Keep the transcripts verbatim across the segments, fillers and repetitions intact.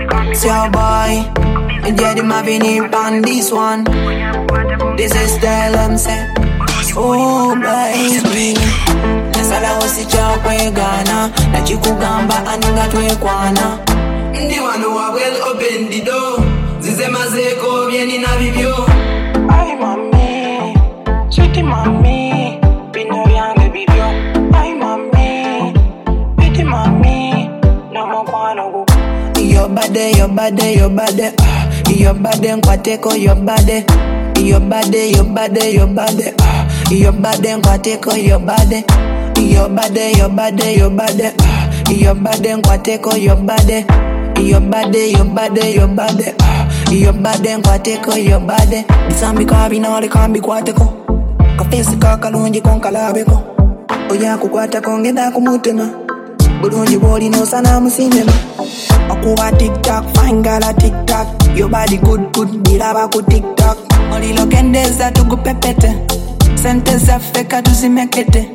See your boy, yeah, them having it on this one. This is the them say, oh baby. Nasala usicha kwe Ghana, na chikugamba aninga twe kwana. Ndi wano wa well open the door, zize mazeko vieni na vivyo. Ay mami, sweetie mami, bino yange vivyo. Ay mami, pretty mami, no mo kwana gu. Your body, your body, your body, ah. Your body, nkwateko, your body. Your body, your body, your body, ah. Your body, nkwateko, your body. Your body, your body, your body, ah. Your body, nkwateko, your body. Your body, your body, your body, ah. Your body, nkwateko, your body. Disambi kabi na wale kambi kwateko. Kafesi kakalunji konkalabeko. Oya kukwata kongeda kumutema. Bulunji body no sana musinema. Akuwa TikTok, fine girl a TikTok. Your body good, good, bilaba ku TikTok. Oli lokendeza tukupepete. Senteza feka tuzimekete.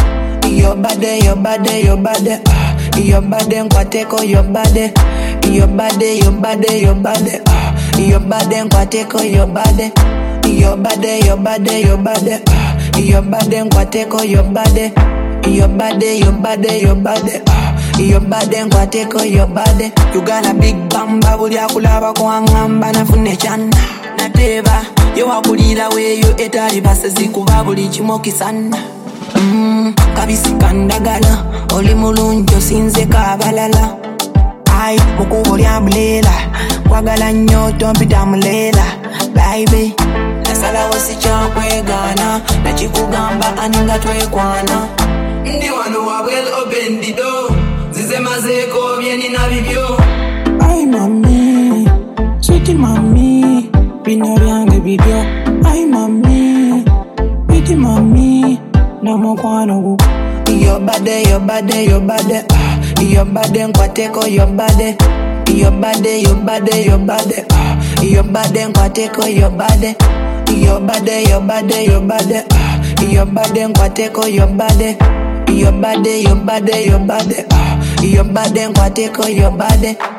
Your body, your body, your body, ah. Your body, nkwateko, your body. Your body, your body, your body, ah. Your body, nkwateko, your body. Your body, your body, your body, ah. Your body, nkwateko, your body. Your body, your body, your body, ah. Your body, nkwateko, your body. You got a big bamba, buli akulaba kwa ngamba na fune chana. Nateva, yo wakulila we yo etali base zikuba buli chimoki sana. Mmm, kabisi kandagala, oli mulunjo sinze kabalala. Ay, mukubo lya mlela, kwagala nyoto mpita mlela, baby. Nasala usicha kwe Ghana, na chikugamba aninga twe kwana. Ndi wano wa well open the door, zize mazeko vieni na vivyo. Ay mami, sweetie mami, bino yange vivyo. Ay mami, pretty mami, no mo kwana gu. Your body, your body, your body, ah. Your body, nkwateko, your body. Your body, your body, your body, ah. Your body, nkwateko, your body. Your body, your body, your body, ah. Your body, nkwateko, your body. Your body, your body, your body, ah. Your body, nkwateko, your body.